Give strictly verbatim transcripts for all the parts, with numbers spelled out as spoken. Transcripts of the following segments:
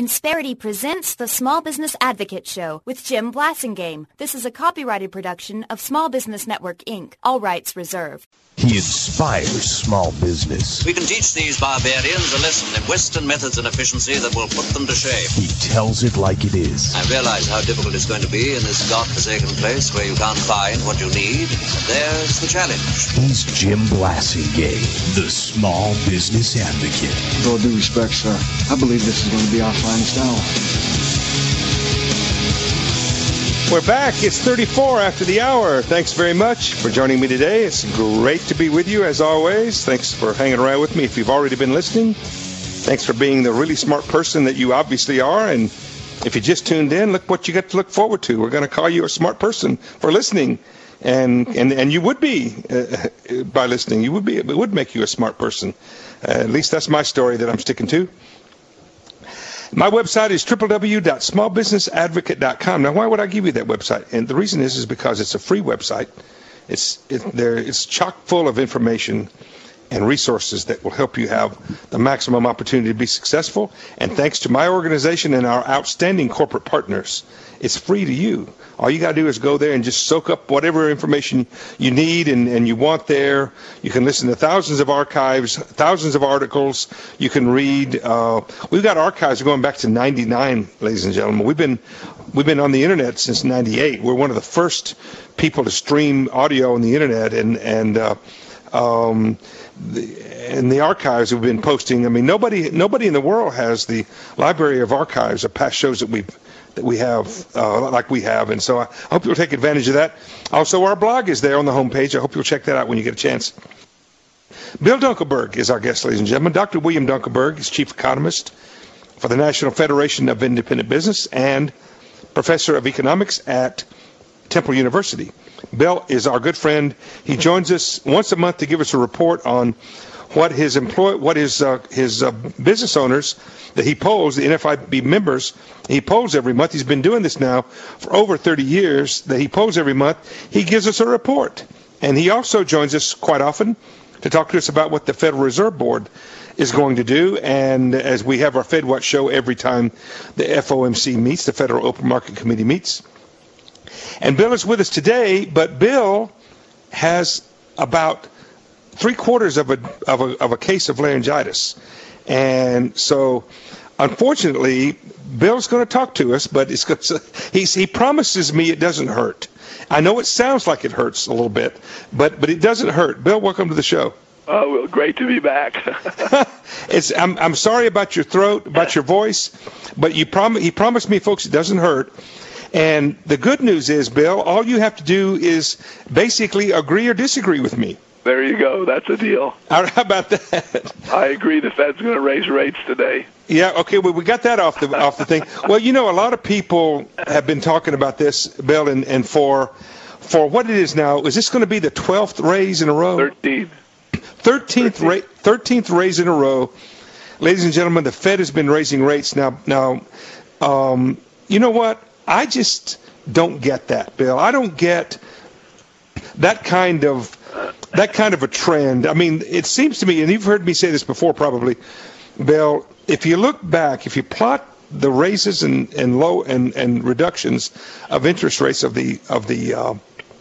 Insperity presents the Small Business Advocate Show with Jim Blasingame. This is a copyrighted production of Small Business Network, Incorporated. All rights reserved. He inspires small business. We can teach these barbarians a lesson in Western methods and efficiency that will put them to shame. He tells it like it is. I realize how difficult it's going to be in this godforsaken place where you can't find what you need. There's the challenge. He's Jim Blasingame, the Small Business Advocate. With all due respect, sir, I believe this is going to be our finest hour. We're back. It's thirty-four after the hour. Thanks very much for joining me today. It's great to be with you, as always. Thanks for hanging around with me. If you've already been listening, thanks for being the really smart person that you obviously are. And if you just tuned in, look what you got to look forward to. We're going to call you a smart person for listening. And and, and you would be, uh, by listening, you would be. It would make you a smart person. Uh, at least that's my story that I'm sticking to. My website is w w w dot small business advocate dot com. Now, why would I give you that website? And the reason is is because it's a free website. It's it, there. It's chock full of information and resources that will help you have the maximum opportunity to be successful. And thanks to my organization and our outstanding corporate partners, it's free to you. All you got to do is go there and just soak up whatever information you need and, and you want there. You can listen to thousands of archives, thousands of articles. You can read. Uh, we've got archives going back to ninety-nine, ladies and gentlemen. We've been we've been on the internet since ninety-eight. We're one of the first people to stream audio on the internet, and and uh, um, the, and the archives we've been posting. I mean, nobody nobody in the world has the library of archives of past shows that we've. that we have, uh, like we have, and so I hope you'll take advantage of that. Also, our blog is there on the homepage. I hope you'll check that out when you get a chance. Bill Dunkelberg is our guest, ladies and gentlemen. Doctor William Dunkelberg is chief economist for the National Federation of Independent Business and professor of economics at Temple University. Bill is our good friend. He joins us once a month to give us a report on what his employ, what his uh, his uh, business owners that he polls, the N F I B members, he polls every month. He's been doing this now for over thirty years. That he polls every month. He gives us a report, and he also joins us quite often to talk to us about what the Federal Reserve Board is going to do. And as we have our FedWatch show every time the F O M C meets, the Federal Open Market Committee meets. And Bill is with us today, but Bill has about three quarters of a of a of a case of laryngitis, and so unfortunately, Bill's going to talk to us, but it's going to, he's, he promises me it doesn't hurt. I know it sounds like it hurts a little bit, but but it doesn't hurt. Bill, welcome to the show. Oh, well, great to be back. it's I'm I'm sorry about your throat, about your voice, but you prom he promised me, folks, it doesn't hurt. And the good news is, Bill, all you have to do is basically agree or disagree with me. There you go. That's a deal. How about that? I agree. The Fed's going to raise rates today. Yeah. Okay. Well, we got that off the off the thing. Well, you know, a lot of people have been talking about this, Bill, and, and for for what it is now. Is this going to be the twelfth raise in a row? Thirteenth. Thirteenth ra- Thirteenth raise in a row, ladies and gentlemen. The Fed has been raising rates now. Now, um, you know what? I just don't get that, Bill. I don't get that kind of. That kind of a trend. I mean, it seems to me, and you've heard me say this before probably, Bill, if you look back, if you plot the raises and, and low and, and reductions of interest rates of the of the uh,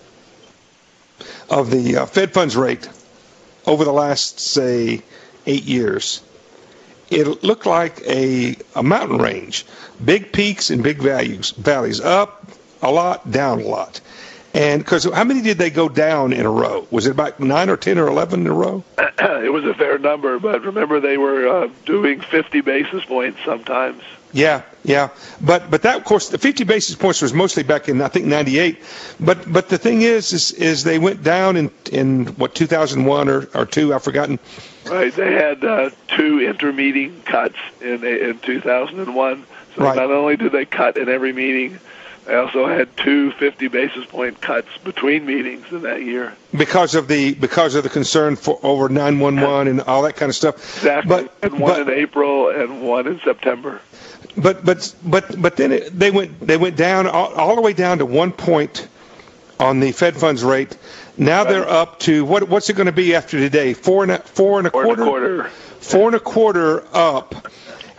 of the uh, Fed funds rate over the last, say, eight years, it looked like a, a mountain range. Big peaks and big values, valleys, up a lot, down a lot. And because how many did they go down in a row? Was it about nine or ten or eleven in a row? It was a fair number, but remember they were uh, doing fifty basis points sometimes. Yeah, yeah. But but that, of course, the fifty basis points was mostly back in, I think, ninety-eight. But but the thing is, is, is they went down in, in what, two thousand one or, or two, I've forgotten. Right. They had uh, two intermeeting cuts in in two thousand one. So right. Not only did they cut in every meeting, they also had two fifty basis point cuts between meetings in that year. Because of the because of the concern for over nine one one and all that kind of stuff. Exactly. But, and one but, in April and one in September. But but but but then it, they went they went down all, all the way down to one point on the Fed funds rate. Now right. They're up to what what's it going to be after today? Four and a, four and a four quarter. And a quarter. Four and a quarter up.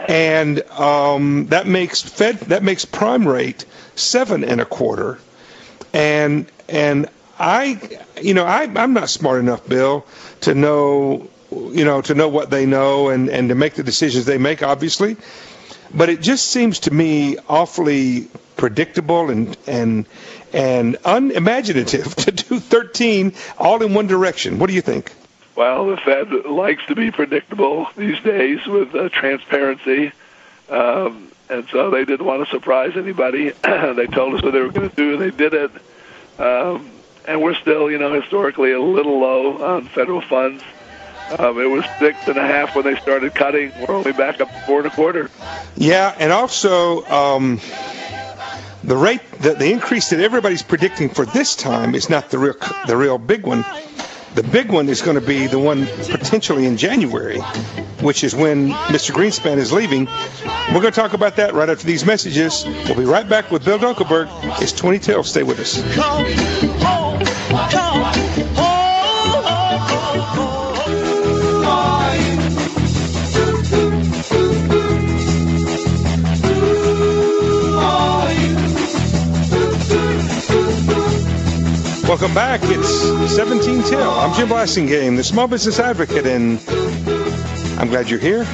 and um, that makes Fed that makes prime rate seven and a quarter, and and I, you know, I I'm not smart enough, Bill, to know, you know, to know what they know and and to make the decisions they make, obviously, but it just seems to me awfully predictable and and and unimaginative to do thirteen all in one direction. What do you think? Well, the Fed likes to be predictable these days with uh, transparency, um, and so they didn't want to surprise anybody. They told us what they were going to do, and they did it. Um, and we're still, you know, historically a little low on federal funds. Um, it was six and a half when they started cutting. We're only back up to four and a quarter. Yeah, and also um, the rate, the, the increase that everybody's predicting for this time is not the real, the real big one. The big one is going to be the one potentially in January, which is when Mister Greenspan is leaving. We're going to talk about that right after these messages. We'll be right back with Bill Dunkelberg. It's twenty till. Stay with us. Come home, come home. Welcome back. It's seventeen till. I'm Jim Blasingame, the Small Business Advocate, and I'm glad you're here.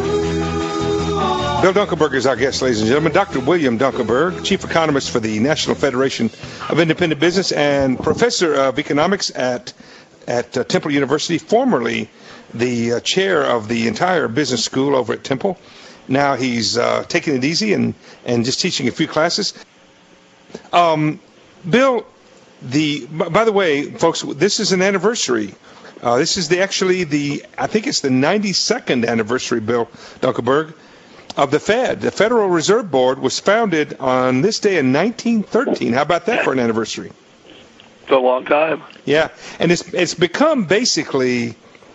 Bill Dunkelberg is our guest, ladies and gentlemen. Doctor William Dunkelberg, Chief Economist for the National Federation of Independent Business and Professor of Economics at at uh, Temple University, formerly the uh, chair of the entire business school over at Temple. Now he's uh, taking it easy and, and just teaching a few classes. Um, Bill, The by the way, folks, this is an anniversary. Uh, this is the actually the I think it's the ninety-second anniversary, Bill Dunkelberg, of the Fed. The Federal Reserve Board was founded on this day in nineteen thirteen. How about that for an anniversary? It's a long time. Yeah, and it's it's become basically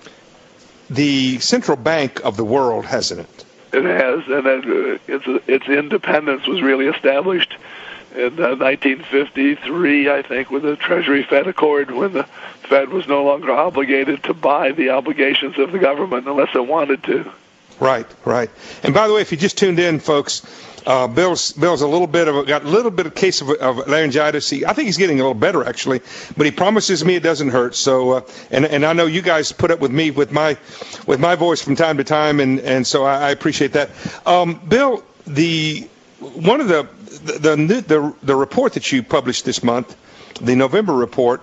the central bank of the world, hasn't it? It has, and it, its its independence was really established in uh, nineteen fifty-three, I think, with the Treasury-Fed Accord, when the Fed was no longer obligated to buy the obligations of the government unless it wanted to. Right, right. And by the way, if you just tuned in, folks, uh, Bill's Bill's a little bit of a, got a little bit of case of, of laryngitis. He, I think he's getting a little better actually, but he promises me it doesn't hurt. So, uh, and and I know you guys put up with me with my with my voice from time to time, and and so I, I appreciate that. Um, Bill, the one of the The, the the the report that you published this month, the November report,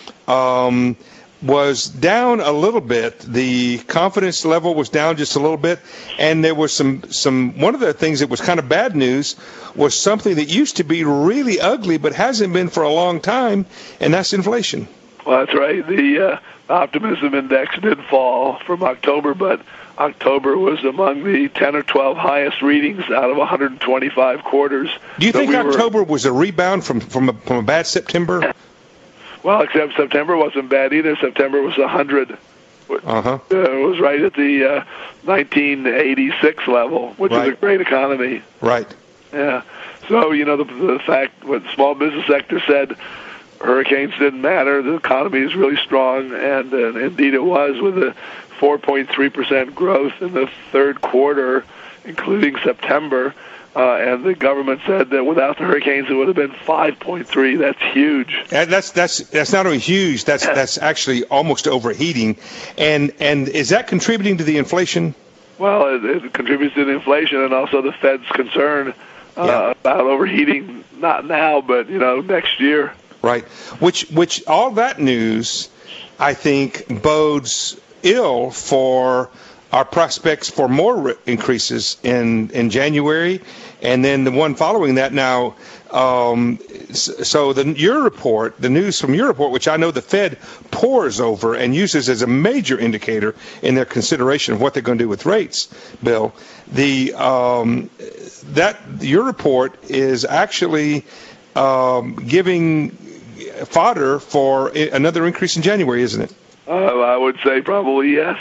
um, was down a little bit. The confidence level was down just a little bit, and there was some some one of the things that was kind of bad news was something that used to be really ugly but hasn't been for a long time, and that's inflation. Well, that's right. The uh, optimism index did fall from October, but October was among the ten or twelve highest readings out of one hundred twenty-five quarters. Do you so think we October were, was a rebound from from a, from a bad September? Well, except September wasn't bad either. September was one hundred. Uh-huh. Uh, it was right at the uh, nineteen eighty-six level, which right. is a great economy. Right. Yeah. So, you know, the, the fact what the small business sector said, hurricanes didn't matter. The economy is really strong, and, and indeed it was, with a four point three percent growth in the third quarter, including September. Uh, and the government said that without the hurricanes, it would have been five point three. That's huge. That's that's that's not only huge. That's that's actually almost overheating. And and is that contributing to the inflation? Well, it, it contributes to the inflation, and also the Fed's concern uh, yeah. about overheating. Not now, but you know, next year. Right. Which which all that news, I think, bodes ill for our prospects for more increases in, in January, and then the one following that. Now, um, so the, your report, the news from your report, which I know the Fed pores over and uses as a major indicator in their consideration of what they're going to do with rates, Bill, the um, that your report is actually um, giving fodder for another increase in January, isn't it? Uh, I would say probably yes.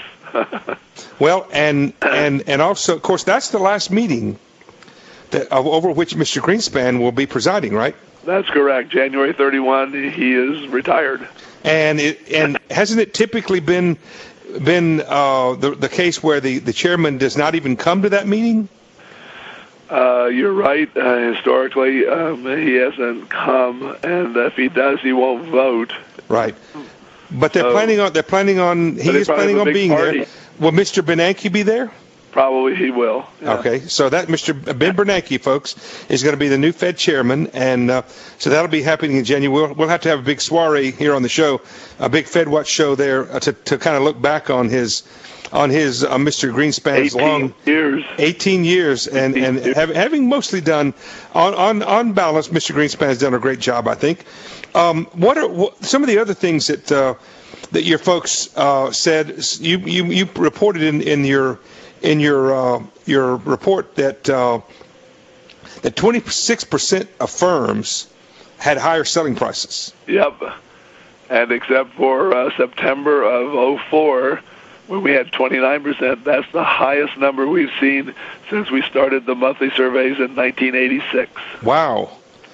Well, and and and also, of course, that's the last meeting that, over which Mister Greenspan will be presiding, right? That's correct. January thirty-first, he is retired. And it, and hasn't it typically been been uh, the the case where the, the chairman does not even come to that meeting? Uh, you're right. Uh, historically, um, he hasn't come, and if he does, he won't vote. Right. But they're So- planning on. They're planning on. He But they is probably planning have a on big being party. there. Will Mister Bernanke be there? Probably he will. Yeah. Okay, so that Mister Ben Bernanke, folks, is going to be the new Fed chairman, and uh, so that'll be happening in January. We'll, we'll have to have a big soiree here on the show, a big Fed Watch show there uh, to to kind of look back on his on his uh, Mister Greenspan's eighteen long years. eighteen years, and and have, having mostly done on on on balance, Mister Greenspan has done a great job, I think. Um, what are what, some of the other things that uh, that your folks uh, said? You you you reported in in your in your uh, your report that uh, that twenty-six percent of firms had higher selling prices. Yep. And except for uh, September of oh four, when we had twenty-nine percent, that's the highest number we've seen since we started the monthly surveys in nineteen eighty-six. Wow.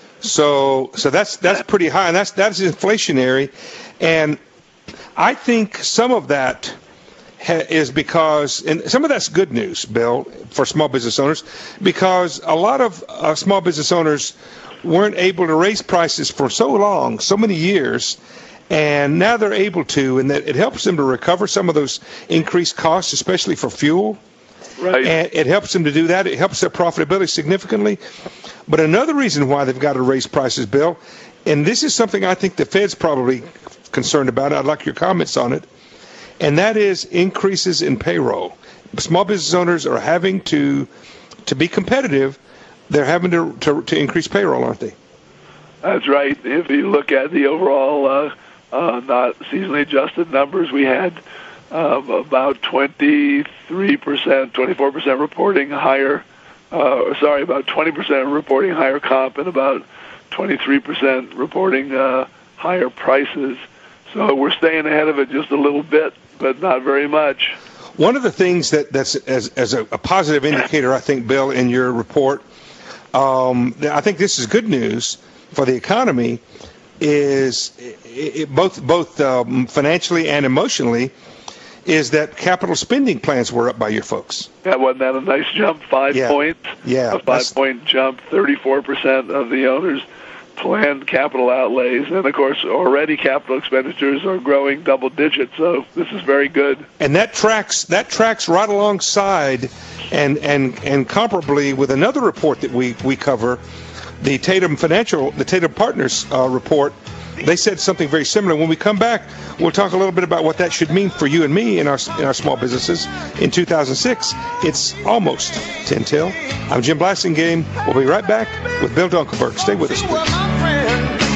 So so that's that's pretty high, and that's that's inflationary, and I think some of that ha- is because, and some of that's good news, Bill, for small business owners, because a lot of uh, small business owners weren't able to raise prices for so long, so many years, and now they're able to, and that it helps them to recover some of those increased costs, especially for fuel. Right. And it helps them to do that. It helps their profitability significantly. But another reason why they've got to raise prices, Bill, and this is something I think the Fed's probably concerned about. I'd like your comments on it. And that is increases in payroll. Small business owners are having to, to be competitive, they're having to, to, to increase payroll, aren't they? That's right. If you look at the overall uh, uh, not seasonally adjusted numbers, we had um, about twenty-three percent, twenty-four percent reporting higher, uh, sorry, about twenty percent reporting higher comp and about twenty-three percent reporting uh, higher prices. So we're staying ahead of it just a little bit, but not very much. One of the things that, that's as, as a, a positive indicator, I think, Bill, in your report, um, I think this is good news for the economy, is it, it, both both um, financially and emotionally, is that capital spending plans were up by your folks. Yeah, wasn't that a nice jump? Five Yeah. points? Yeah, A five-point jump, thirty-four percent of the owners planned capital outlays. And, of course, already capital expenditures are growing double digits, so this is very good. And that tracks that tracks right alongside and and, and comparably with another report that we, we cover, the Tatum Financial, the Tatum Partners uh, report. They said something very similar. When we come back, we'll talk a little bit about what that should mean for you and me in our in our small businesses in two thousand six. It's almost ten till. I'm Jim Blasingame. We'll be right back with Bill Dunkelberg. Stay with us, please.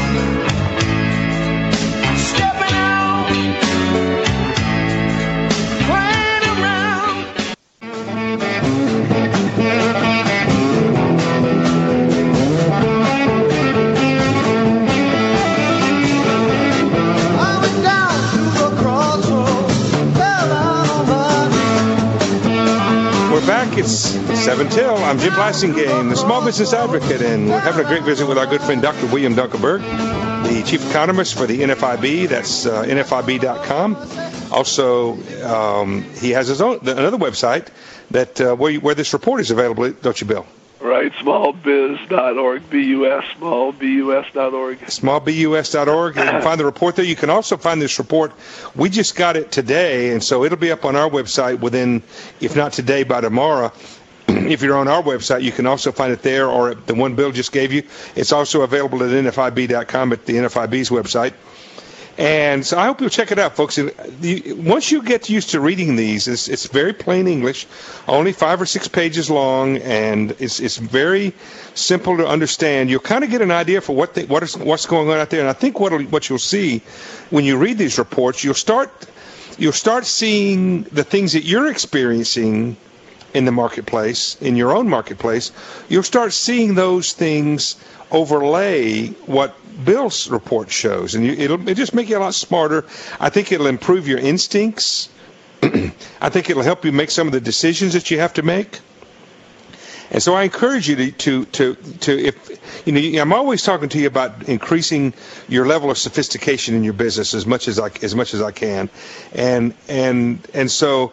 It's seven till. I'm Jim Blasingame, the small business advocate, and we're having a great visit with our good friend Doctor William Dunkelberg, the chief economist for the N F I B. That's uh, N F I B dot com. Also, um, he has his own another website that uh, where, you, where this report is available, don't you, Bill? Right, small biz dot org, B U S, small B U S dot org. small B U S dot org. You can find the report there. You can also find this report. We just got it today, and so it'll be up on our website within, if not today, by tomorrow. If you're on our website, you can also find it there, or at the one Bill just gave you. It's also available at N F I B dot com at the N F I B's website. And so I hope you'll check it out, folks. Once you get used to reading these, it's, it's very plain English, only five or six pages long, and it's it's very simple to understand. You'll kind of get an idea for what they, what is what's going on out there. And I think what what you'll see when you read these reports, you'll start you'll start seeing the things that you're experiencing in the marketplace, in your own marketplace. You'll start seeing those things overlay what Bill's report shows, and you, it'll, it'll just make you a lot smarter. I think it'll improve your instincts. I think it'll help you make some of the decisions that you have to make. And so I encourage you to, to, to, to if, you know, I'm always talking to you about increasing your level of sophistication in your business as much as I, as much as I can. And, and, and so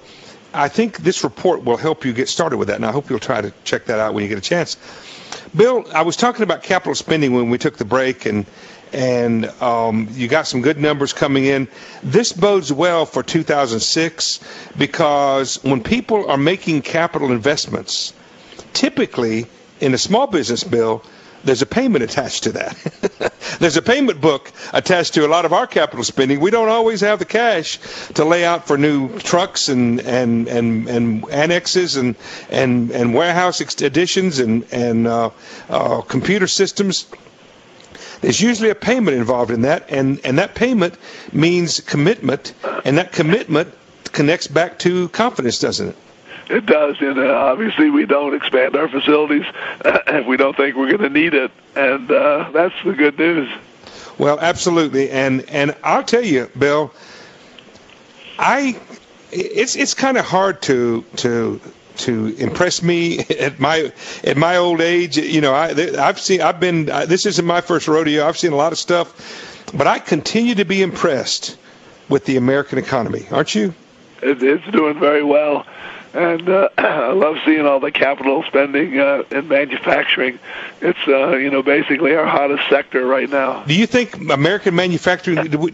I think this report will help you get started with that, and I hope you'll try to check that out when you get a chance. Bill, I was talking about capital spending when we took the break, and and um, you got some good numbers coming in. This bodes well for two thousand six because when people are making capital investments, typically in a small business bill, there's a payment attached to that. There's a payment book attached to a lot of our capital spending. We don't always have the cash to lay out for new trucks and and and, and annexes and and and warehouse additions and and uh, uh, computer systems. There's usually a payment involved in that, and and that payment means commitment, and that commitment connects back to confidence, doesn't it? It does, and uh, obviously we don't expand our facilities uh, if we don't think we're going to need it, and uh, that's the good news. Well, absolutely, and and I'll tell you, Bill, I it's it's kind of hard to to to impress me at my at my old age. You know, I I've seen I've been this isn't my first rodeo. I've seen a lot of stuff, but I continue to be impressed with the American economy. Aren't you? It, it's doing very well. And uh, I love seeing all the capital spending uh, in manufacturing. It's, uh, you know, basically our hottest sector right now. Do you think American manufacturing,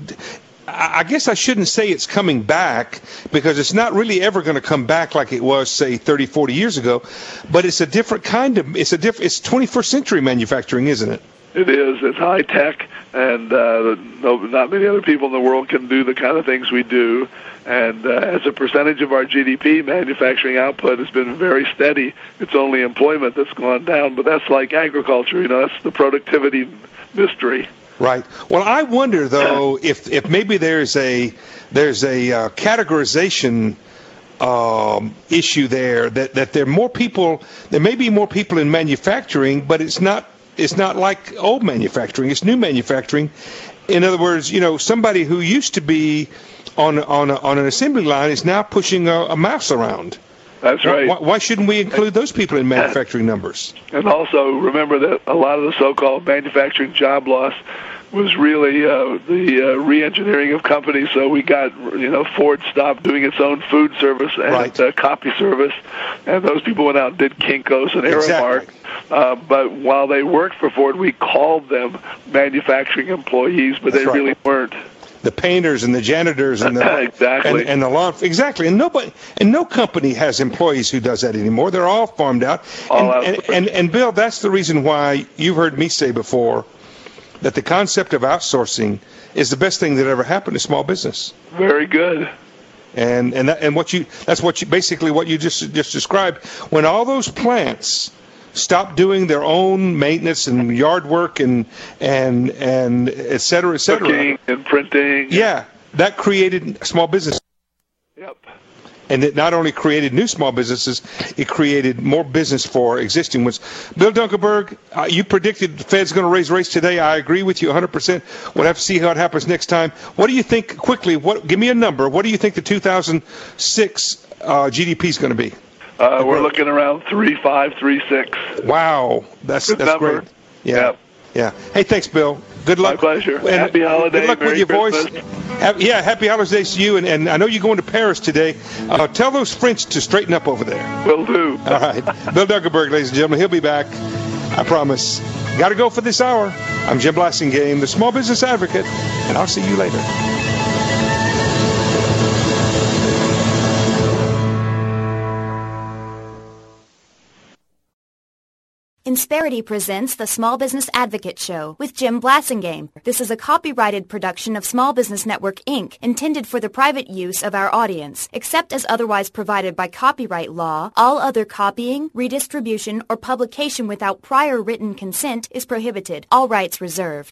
I guess I shouldn't say it's coming back because it's not really ever going to come back like it was, say, thirty, forty years ago, but it's a different kind of, it's a different, it's twenty-first century manufacturing, isn't it? It is. It's high tech, and uh, no, not many other people in the world can do the kind of things we do. And uh, as a percentage of our G D P, manufacturing output has been very steady. It's only employment that's gone down, but that's like agriculture. You know, that's the productivity mystery. Right. Well, I wonder though if if maybe there's a there's a uh, categorization um, issue there that that there are more people. There may be more people in manufacturing, but it's not. It's not like old manufacturing. It's new manufacturing. In other words, you know, somebody who used to be on on a, on an assembly line is now pushing a, a mouse around. That's right. Why, why shouldn't we include those people in manufacturing numbers? And also remember that a lot of the so-called manufacturing job loss was really uh, the uh, re-engineering of companies. So we got, you know, Ford stopped doing its own food service and right. uh, copy service, and those people went out and did Kinko's and Aramark. Exactly. Uh, but while they worked for Ford, we called them manufacturing employees, but That's they right. really weren't. The painters and the janitors and the exactly and, and the lawn exactly and nobody and no company has employees who does that anymore. They're all farmed out. All and, and, and and Bill, that's the reason why you've heard me say before that the concept of outsourcing is the best thing that ever happened to small business. Very good. And and that, and what you that's what you basically what you just just described. When all those plants stop doing their own maintenance and yard work and and and et cetera, et cetera. Cooking and printing. Yeah, that created small business. Yep. And it not only created new small businesses, it created more business for existing ones. Bill Dunkelberg, uh, you predicted the Fed's going to raise rates today. I agree with you one hundred percent. We'll have to see how it happens next time. What do you think, quickly, What? give me a number. What do you think the two thousand six uh, G D P is going to be? Uh, we're looking around three five, three six. Wow, that's Good that's number. great. Yeah, Yep. yeah. Hey, thanks, Bill. Good luck. My pleasure. And Happy holidays. Good luck Merry with your Christmas. voice. Have, yeah, happy holidays to you. And, and I know you're going to Paris today. Uh, tell those French to straighten up over there. Will do. All right. Bill Dunkelberg, ladies and gentlemen. He'll be back. I promise. Got to go for this hour. I'm Jim Blasingame, the Small Business Advocate, and I'll see you later. Insperity presents the Small Business Advocate Show with Jim Blasingame. This is a copyrighted production of Small Business Network, Incorporated, intended for the private use of our audience. Except as otherwise provided by copyright law, all other copying, redistribution, or publication without prior written consent is prohibited. All rights reserved.